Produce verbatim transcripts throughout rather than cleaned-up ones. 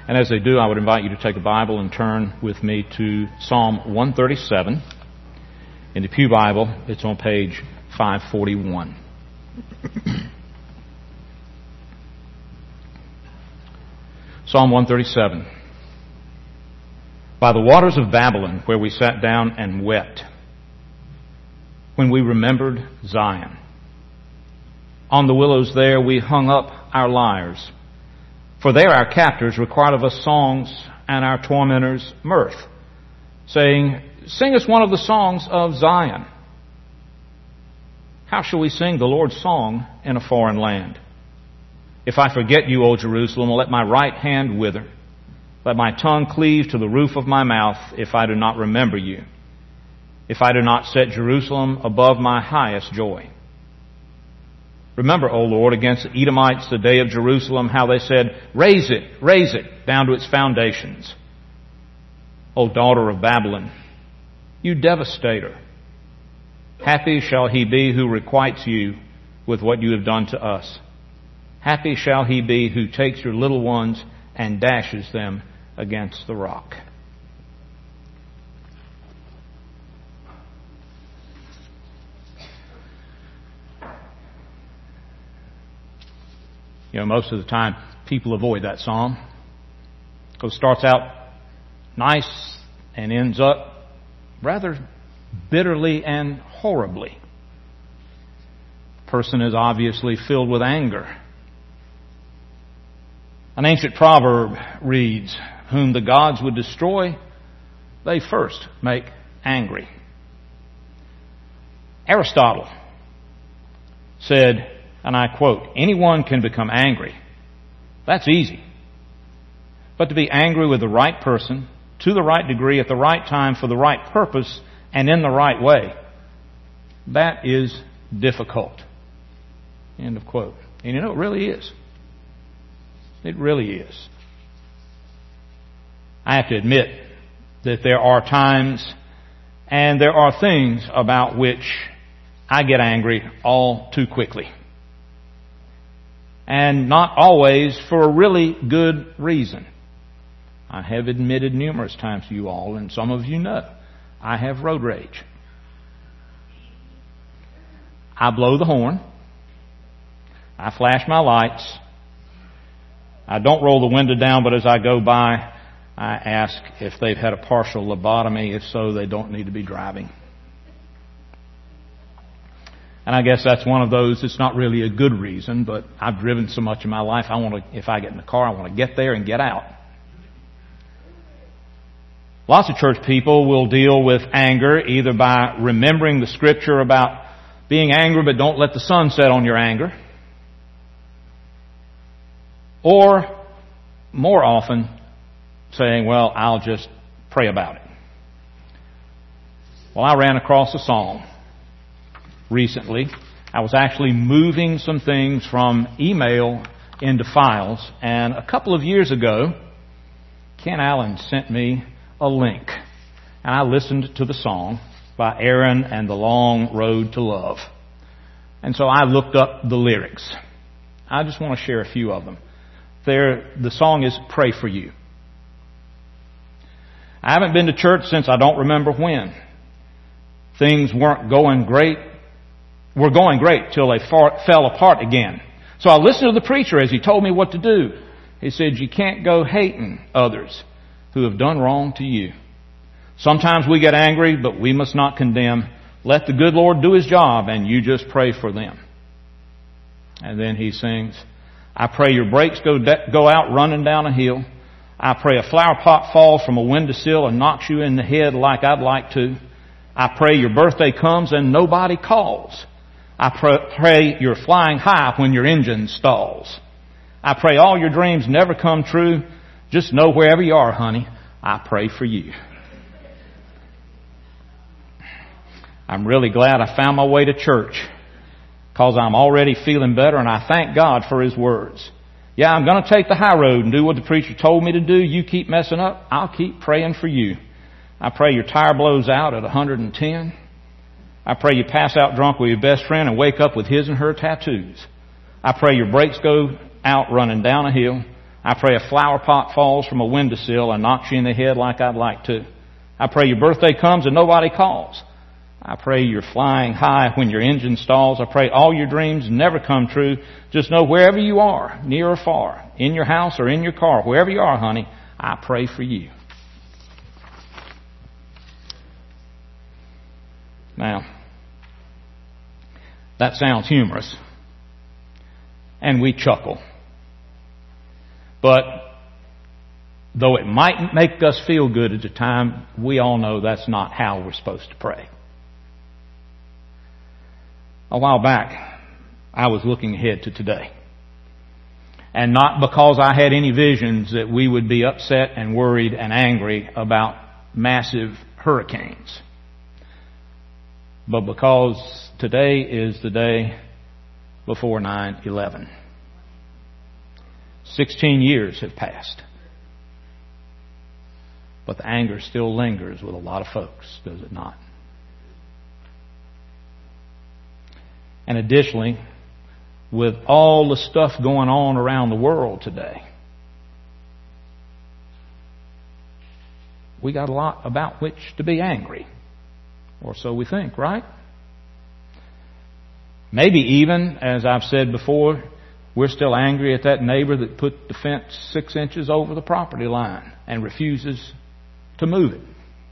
And as they do, I would invite you to take a Bible and turn with me to Psalm one thirty-seven. In the Pew Bible, it's on page five forty-one. Psalm one thirty-seven. By the waters of Babylon, where we sat down and wept, when we remembered Zion. On the willows there we hung up our lyres, for there our captors required of us songs and our tormentors mirth, saying, "Sing us one of the songs of Zion." How shall we sing the Lord's song in a foreign land? If I forget you, O Jerusalem, let my right hand wither. Let my tongue cleave to the roof of my mouth if I do not remember you, if I do not set Jerusalem above my highest joy. Remember, O Lord, against the Edomites the day of Jerusalem, how they said, "Raise it, raise it, down to its foundations." O daughter of Babylon, you devastator, happy shall he be who requites you with what you have done to us. Happy shall he be who takes your little ones and dashes them against the rock. You know, most of the time people avoid that psalm because it starts out nice and ends up rather bitterly and horribly. The person is obviously filled with anger. An ancient proverb reads, "Whom the gods would destroy, they first make angry." Aristotle said, and I quote, "Anyone can become angry. That's easy. But to be angry with the right person, to the right degree, at the right time, for the right purpose, and in the right way, that is difficult." End of quote. And you know, it really is. It really is. I have to admit that there are times and there are things about which I get angry all too quickly. And not always for a really good reason. I have admitted numerous times to you all, and some of you know, I have road rage. I blow the horn. I flash my lights. I don't roll the window down, but as I go by, I ask if they've had a partial lobotomy. If so, they don't need to be driving. And I guess that's one of those, it's not really a good reason, but I've driven so much in my life, I want to, if I get in the car, I want to get there and get out. Lots of church people will deal with anger either by remembering the scripture about being angry, but don't let the sun set on your anger. Or, more often, saying, well, I'll just pray about it. Well, I ran across a psalm recently. I was actually moving some things from email into files, and a couple of years ago, Ken Allen sent me a link, and I listened to the song by Aaron and the Long Road to Love. And so I looked up the lyrics. I just want to share a few of them. There, the song is "Pray for You." I haven't been to church since I don't remember when. Things weren't going great. Were going great till they far, fell apart again. So I listened to the preacher as he told me what to do. He said, you can't go hating others who have done wrong to you. Sometimes we get angry, but we must not condemn. Let the good Lord do His job, and you just pray for them. And then he sings, I pray your brakes go de- go out running down a hill. I pray a flower pot falls from a windowsill and knocks you in the head like I'd like to. I pray your birthday comes and nobody calls. I pr- pray you're flying high when your engine stalls. I pray all your dreams never come true. Just know wherever you are, honey, I pray for you. I'm really glad I found my way to church, because I'm already feeling better, and I thank God for His words. Yeah, I'm going to take the high road and do what the preacher told me to do. You keep messing up, I'll keep praying for you. I pray your tire blows out at one hundred ten. I pray you pass out drunk with your best friend and wake up with his and her tattoos. I pray your brakes go out running down a hill. I pray a flower pot falls from a windowsill and knocks you in the head like I'd like to. I pray your birthday comes and nobody calls. I pray you're flying high when your engine stalls. I pray all your dreams never come true. Just know wherever you are, near or far, in your house or in your car, wherever you are, honey, I pray for you. Now, that sounds humorous, and we chuckle. But though it might make us feel good at the time, we all know that's not how we're supposed to pray. A while back, I was looking ahead to today. And not because I had any visions that we would be upset and worried and angry about massive hurricanes, but because today is the day before nine eleven. Sixteen years have passed. But the anger still lingers with a lot of folks, does it not? And additionally, with all the stuff going on around the world today, we got a lot about which to be angry. Or so we think, right? Maybe even, as I've said before, we're still angry at that neighbor that put the fence six inches over the property line and refuses to move it.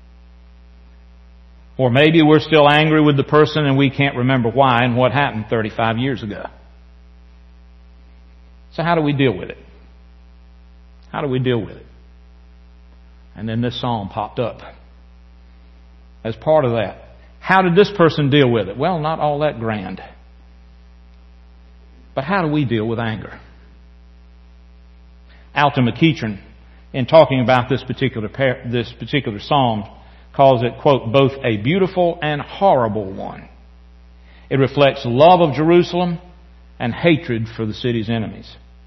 Or maybe we're still angry with the person and we can't remember why and what happened thirty-five years ago. So how do we deal with it? How do we deal with it? And then this psalm popped up as part of that. How did this person deal with it? Well, not all that grand. But how do we deal with anger? Alton McEachern, in talking about this particular par- this particular psalm, calls it, quote, both a beautiful and horrible one. It reflects love of Jerusalem and hatred for the city's enemies.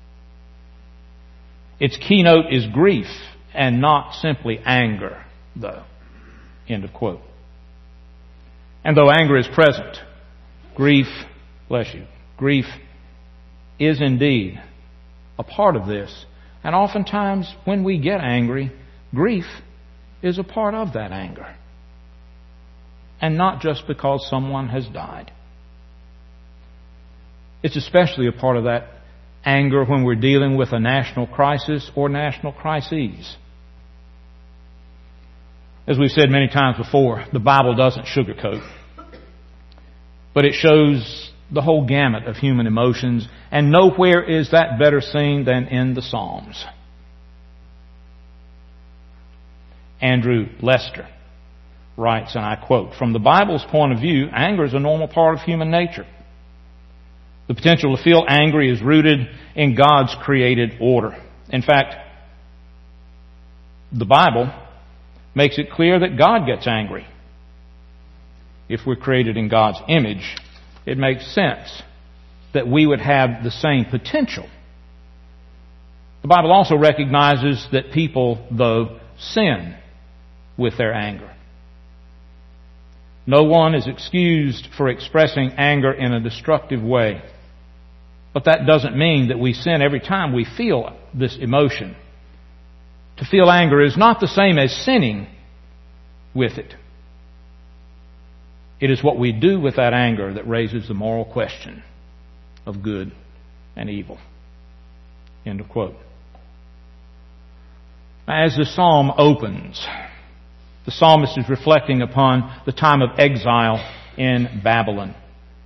Its keynote is grief and not simply anger, though. End of quote. And though anger is present, grief, bless you, grief is indeed a part of this. And oftentimes when we get angry, grief is a part of that anger. And not just because someone has died. It's especially a part of that anger when we're dealing with a national crisis or national crises. As we've said many times before, the Bible doesn't sugarcoat, but it shows the whole gamut of human emotions, and nowhere is that better seen than in the Psalms. Andrew Lester writes, and I quote, from the Bible's point of view, anger is a normal part of human nature. The potential to feel angry is rooted in God's created order. In fact, the Bible makes it clear that God gets angry. If we're created in God's image, it makes sense that we would have the same potential. The Bible also recognizes that people, though, sin with their anger. No one is excused for expressing anger in a destructive way. But that doesn't mean that we sin every time we feel this emotion. To feel anger is not the same as sinning with it. It is what we do with that anger that raises the moral question of good and evil. End of quote. As the psalm opens, the psalmist is reflecting upon the time of exile in Babylon.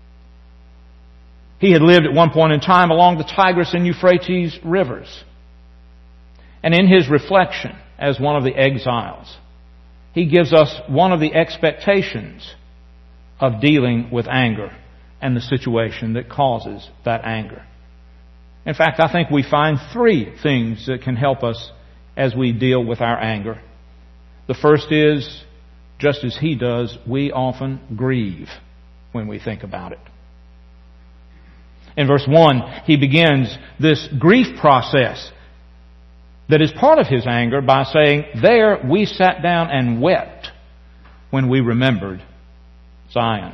He had lived at one point in time along the Tigris and Euphrates rivers. And in his reflection as one of the exiles, he gives us one of the expectations of dealing with anger and the situation that causes that anger. In fact, I think we find three things that can help us as we deal with our anger. The first is, just as he does, we often grieve when we think about it. In verse one, he begins this grief process that is part of his anger by saying, there we sat down and wept when we remembered Zion.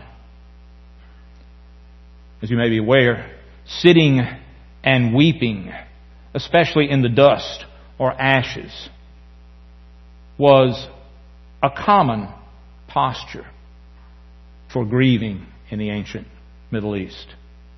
As you may be aware, sitting and weeping, especially in the dust or ashes, was a common posture for grieving in the ancient Middle East.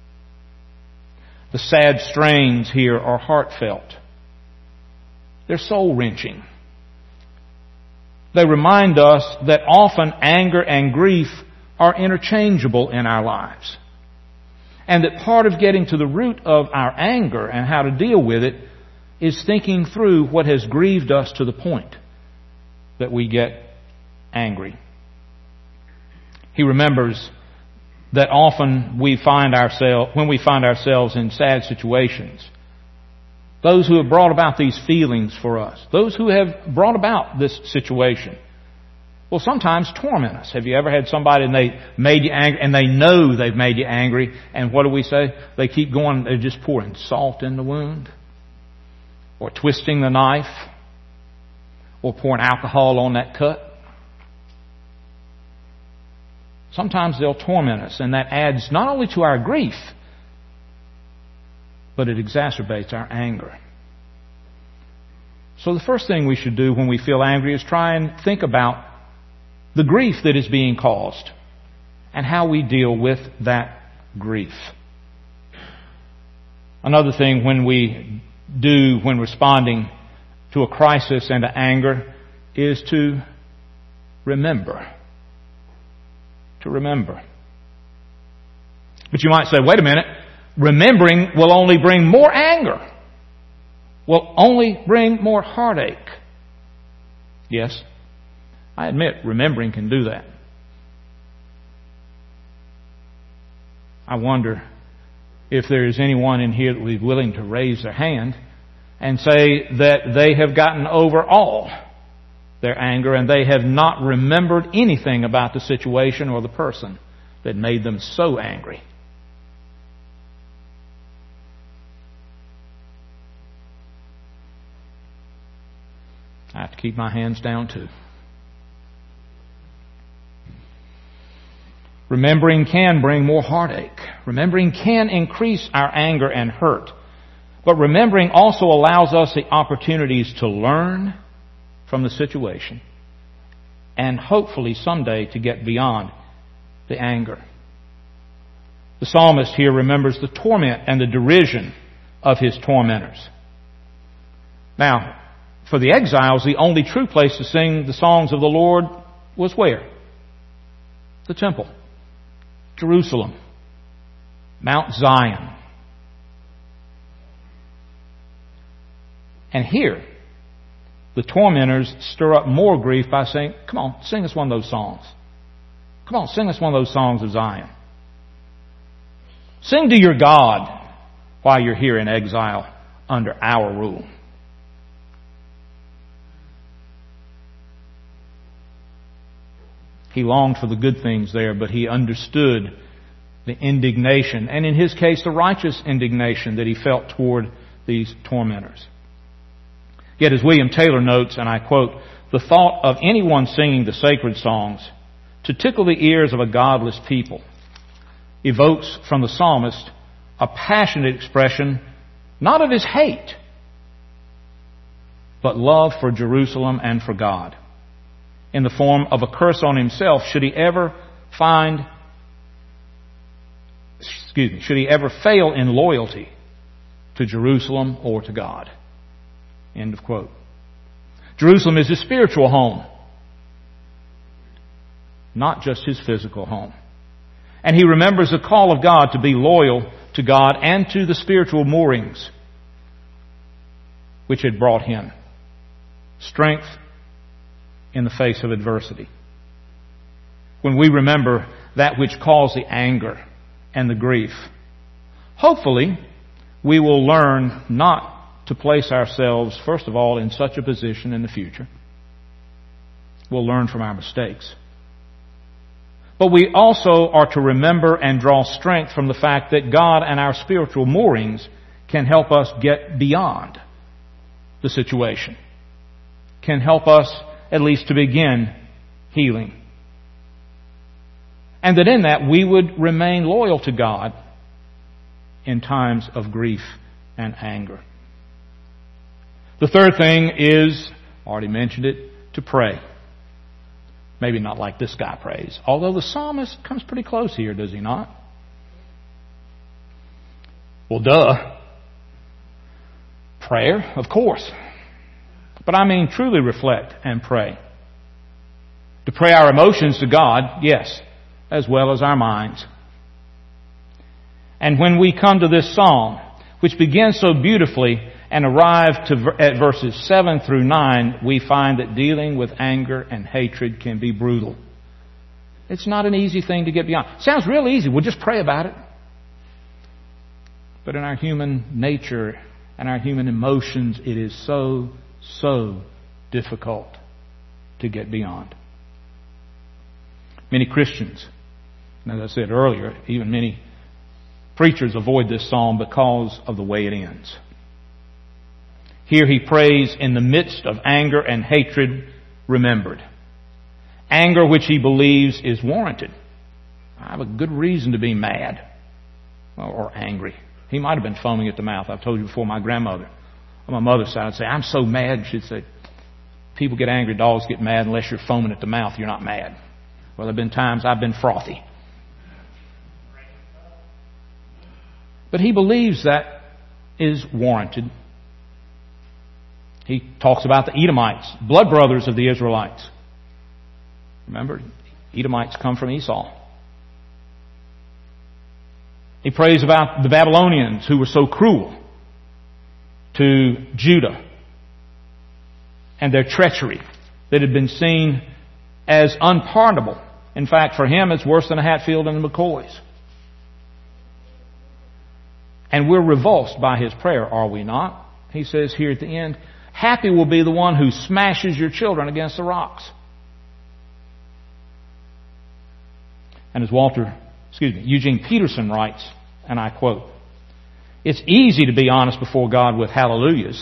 The sad strains here are heartfelt. They're soul-wrenching. They remind us that often anger and grief are interchangeable in our lives, and that part of getting to the root of our anger and how to deal with it is thinking through what has grieved us to the point that we get angry. He remembers that often we find ourselves, when we find ourselves in sad situations, those who have brought about these feelings for us, those who have brought about this situation, will sometimes torment us. Have you ever had somebody and they made you angry, and they know they've made you angry, and what do we say? They keep going, they're just pouring salt in the wound, or twisting the knife, or pouring alcohol on that cut. Sometimes they'll torment us, and that adds not only to our grief, but it exacerbates our anger. So the first thing we should do when we feel angry is try and think about the grief that is being caused and how we deal with that grief. Another thing when we do when responding to a crisis and to anger is to remember. To remember. But you might say, wait a minute, remembering will only bring more anger, will only bring more heartache. Yes, I admit remembering can do that. I wonder if there is anyone in here that would be willing to raise their hand and say that they have gotten over all their anger and they have not remembered anything about the situation or the person that made them so angry. I have to keep my hands down too. Remembering can bring more heartache. Remembering can increase our anger and hurt. But remembering also allows us the opportunities to learn from the situation and hopefully someday to get beyond the anger. The psalmist here remembers the torment and the derision of his tormentors. Now, for the exiles, the only true place to sing the songs of the Lord was where? The temple. Jerusalem. Mount Zion. And here, the tormentors stir up more grief by saying, come on, sing us one of those songs. Come on, sing us one of those songs of Zion. Sing to your God while you're here in exile under our rule. He longed for the good things there, but he understood the indignation, and in his case, the righteous indignation that he felt toward these tormentors. Yet as William Taylor notes, and I quote, the thought of anyone singing the sacred songs to tickle the ears of a godless people evokes from the psalmist a passionate expression not of his hate, but love for Jerusalem and for God, in the form of a curse on himself should he ever find, excuse me, should he ever fail in loyalty to Jerusalem or to God. End of quote. Jerusalem is his spiritual home, not just his physical home. And he remembers the call of God to be loyal to God and to the spiritual moorings which had brought him strength in the face of adversity. When we remember that which caused the anger and the grief, hopefully we will learn not to place ourselves, first of all, in such a position in the future. We'll learn from our mistakes. But we also are to remember and draw strength from the fact that God and our spiritual moorings can help us get beyond the situation, can help us at least to begin healing. And that in that we would remain loyal to God in times of grief and anger. The third thing is, already mentioned it, to pray. Maybe not like this guy prays. Although the psalmist comes pretty close here, does he not? Well, duh. Prayer, of course. But I mean truly reflect and pray. To pray our emotions to God, yes, as well as our minds. And when we come to this psalm, which begins so beautifully and arrive to at verses seven through nine, we find that dealing with anger and hatred can be brutal. It's not an easy thing to get beyond. Sounds real easy. We'll just pray about it. But in our human nature and our human emotions, it is so, so difficult to get beyond. Many Christians, and as I said earlier, even many preachers avoid this psalm because of the way it ends. Here he prays in the midst of anger and hatred remembered. Anger which he believes is warranted. I have a good reason to be mad or angry. He might have been foaming at the mouth. I've told you before, my grandmother on my mother's side would say, I'm so mad. She'd say, people get angry, dogs get mad. Unless you're foaming at the mouth, you're not mad. Well, there have been times I've been frothy. But he believes that is warranted. He talks about the Edomites, blood brothers of the Israelites. Remember, Edomites come from Esau. He prays about the Babylonians who were so cruel to Judah and their treachery that had been seen as unpardonable. In fact, for him, it's worse than a Hatfield and the McCoys. And we're revulsed by his prayer, are we not? He says here at the end, happy will be the one who smashes your children against the rocks. And as Walter, excuse me, Eugene Peterson writes, and I quote, it's easy to be honest before God with hallelujahs.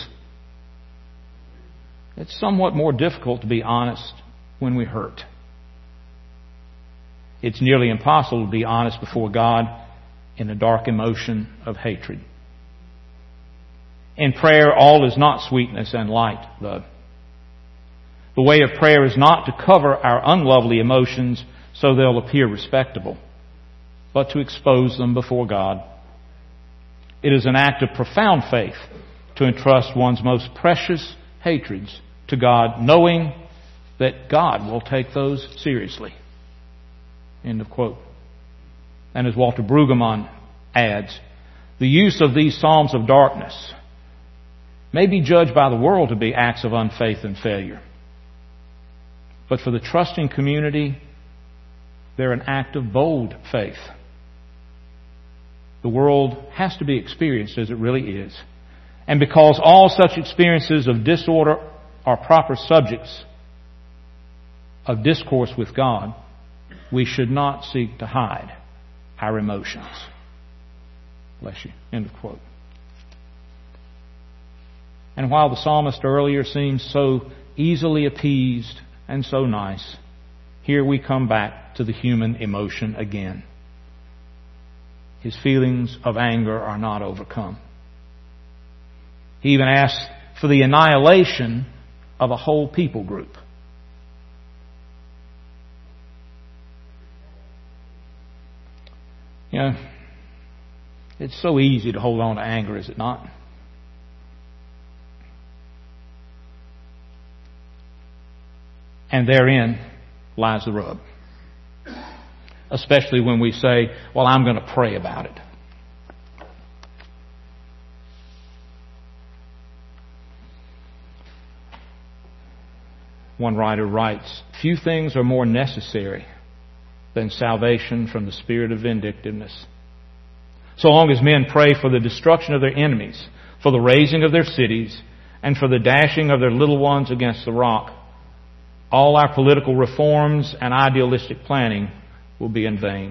It's somewhat more difficult to be honest when we hurt. It's nearly impossible to be honest before God in the dark emotion of hatred. In prayer, all is not sweetness and light, though. The way of prayer is not to cover our unlovely emotions so they'll appear respectable, but to expose them before God. It is an act of profound faith to entrust one's most precious hatreds to God, knowing that God will take those seriously. End of quote. And as Walter Brueggemann adds, the use of these psalms of darkness may be judged by the world to be acts of unfaith and failure. But for the trusting community, they're an act of bold faith. The world has to be experienced as it really is. And because all such experiences of disorder are proper subjects of discourse with God, we should not seek to hide our emotions. Bless you. End of quote. And while the psalmist earlier seemed so easily appeased and so nice, here we come back to the human emotion again. His feelings of anger are not overcome. He even asks for the annihilation of a whole people group. You know, it's so easy to hold on to anger, is it not? And therein lies the rub. Especially when we say, well, I'm going to pray about it. One writer writes, few things are more necessary than salvation from the spirit of vindictiveness. So long as men pray for the destruction of their enemies, for the razing of their cities, and for the dashing of their little ones against the rock, all our political reforms and idealistic planning will be in vain.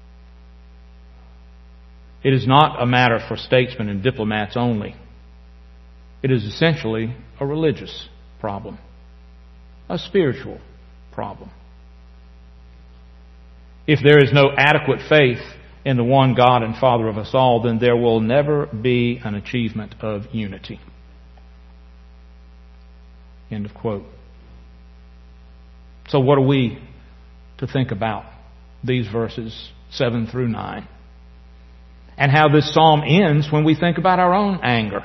It is not a matter for statesmen and diplomats only. It is essentially a religious problem, a spiritual problem. If there is no adequate faith in the one God and Father of us all, then there will never be an achievement of unity. End of quote. So what are we to think about these verses seven through nine? And how this psalm ends when we think about our own anger.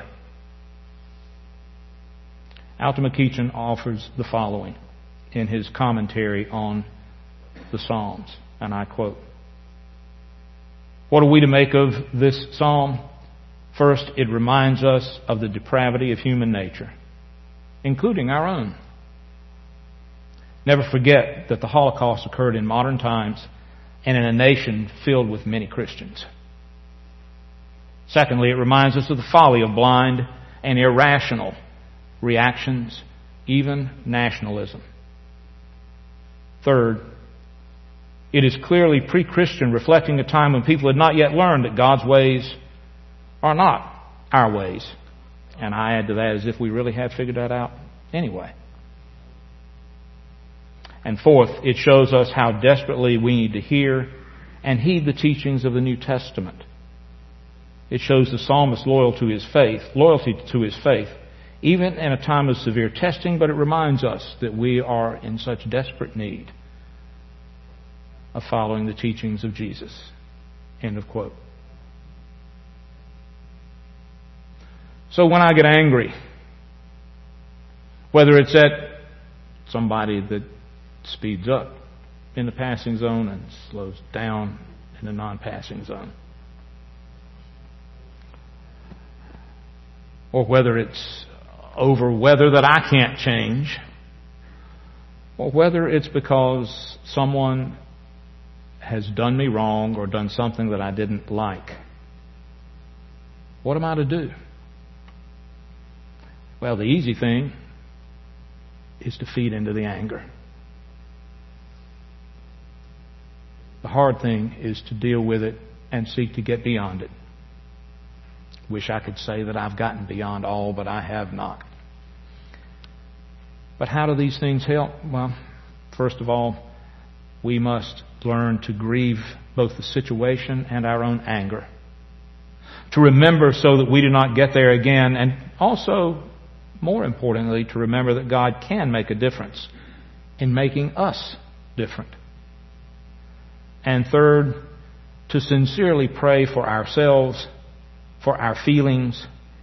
Alton McEachin offers the following in his commentary on the Psalms, and I quote, "What are we to make of this psalm? First, it reminds us of the depravity of human nature, including our own. Never forget that the Holocaust occurred in modern times and in a nation filled with many Christians. Secondly, it reminds us of the folly of blind and irrational reactions, even nationalism. Third, it is clearly pre-Christian, reflecting a time when people had not yet learned that God's ways are not our ways." And I add to that, as if we really had figured that out anyway. And fourth, it shows us how desperately we need to hear and heed the teachings of the New Testament. It shows the psalmist loyal to his faith, loyalty to his faith, even in a time of severe testing, but it reminds us that we are in such desperate need of following the teachings of Jesus. End of quote. So when I get angry, whether it's at somebody that speeds up in the passing zone and slows down in the non-passing zone, or whether it's over weather that I can't change, or whether it's because someone has done me wrong or done something that I didn't like, what am I to do? Well, the easy thing is to feed into the anger. The hard thing is to deal with it and seek to get beyond it. Wish I could say that I've gotten beyond all, but I have not. But how do these things help? Well, first of all, we must learn to grieve both the situation and our own anger. To remember so that we do not get there again, and also, more importantly, to remember that God can make a difference in making us different. And third, to sincerely pray for ourselves, for our feelings,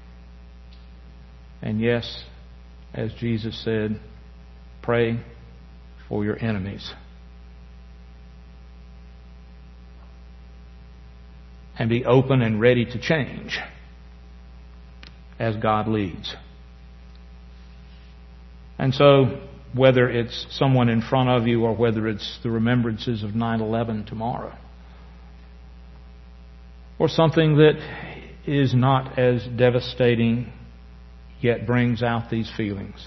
and yes, as Jesus said, pray for your enemies. And be open and ready to change as God leads. And so, whether it's someone in front of you or whether it's the remembrances of nine eleven tomorrow, or something that is not as devastating yet brings out these feelings,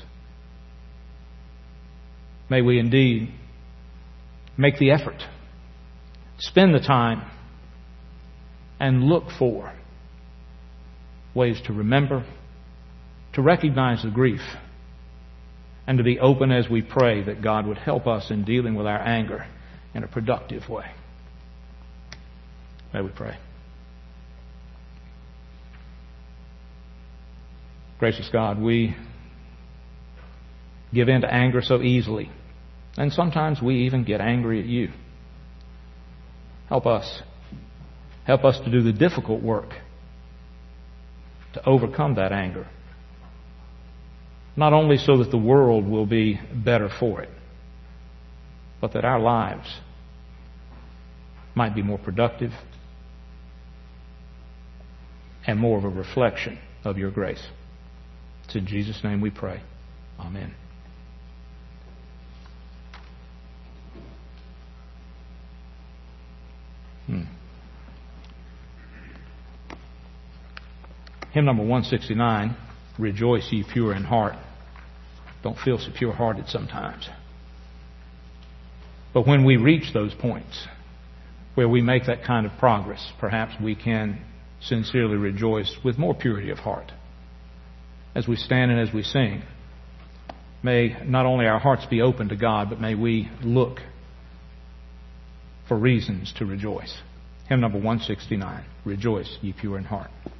may we indeed make the effort, spend the time, and look for ways to remember, to recognize the grief, and to be open as we pray that God would help us in dealing with our anger in a productive way. May we pray. Gracious God, we give in to anger so easily, and sometimes we even get angry at you. Help us. Help us to do the difficult work to overcome that anger. Not only so that the world will be better for it, but that our lives might be more productive and more of a reflection of your grace. It's in Jesus' name we pray. Amen. Hmm. Hymn number one sixty-nine, Rejoice Ye Pure in Heart. Don't feel so pure-hearted sometimes. But when we reach those points where we make that kind of progress, perhaps we can sincerely rejoice with more purity of heart. As we stand and as we sing, may not only our hearts be open to God, but may we look for reasons to rejoice. Hymn number one sixty-nine, Rejoice Ye Pure in Heart.